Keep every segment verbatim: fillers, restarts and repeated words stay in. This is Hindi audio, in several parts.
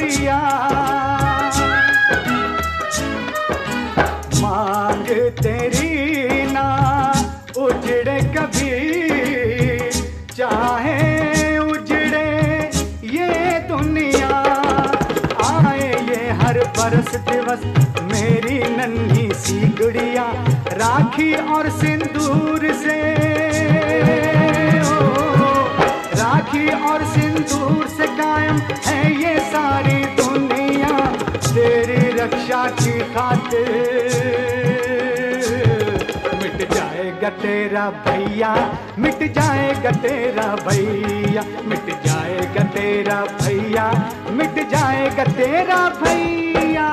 गुड़िया, मांग तेरी ना उजड़े कभी, चाहे उजड़े ये दुनिया। आए ये हर बरस दिवस मेरी नन्ही सी गुड़िया, राखी और सिंदूर से, ओ, राखी और सिंदूर से कायम है ये सारी दुनिया। तेरी रक्षा की खातिर मिट जाएगा तेरा भैया, मिट जाएगा तेरा भैया, मिट जाएगा तेरा भैया, मिट जाएगा तेरा भैया।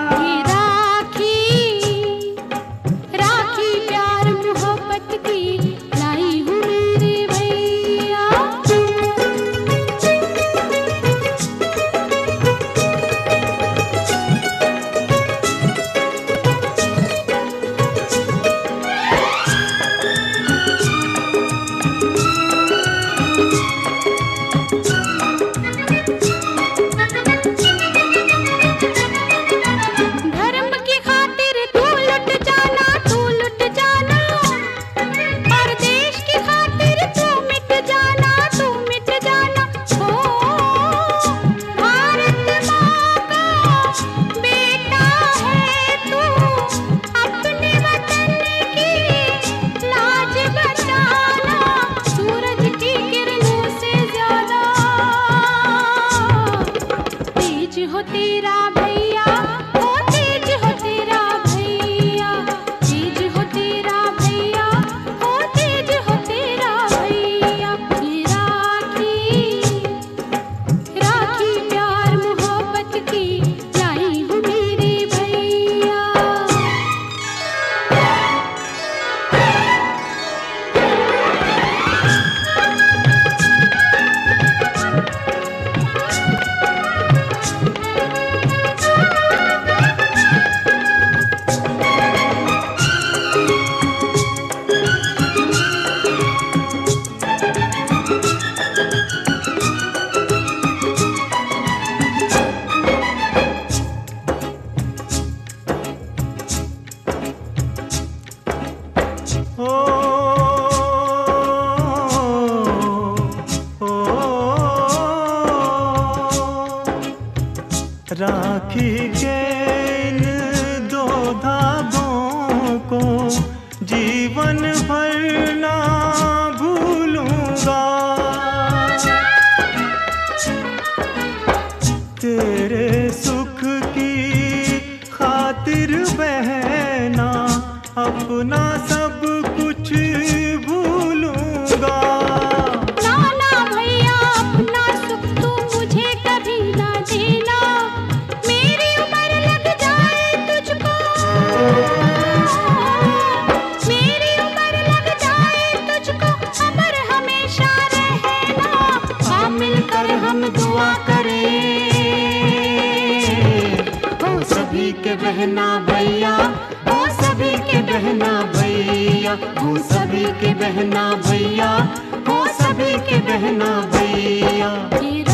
राखी के इन दो धागों को जीवन भर ना भूलूंगा। तेरे सुख की खातिर बहना अपना सब कुछ भूलूंगा। के बहना भैया, वो सभी के बहना भैया, वो सभी के बहना भैया, वो सभी के बहना भैया।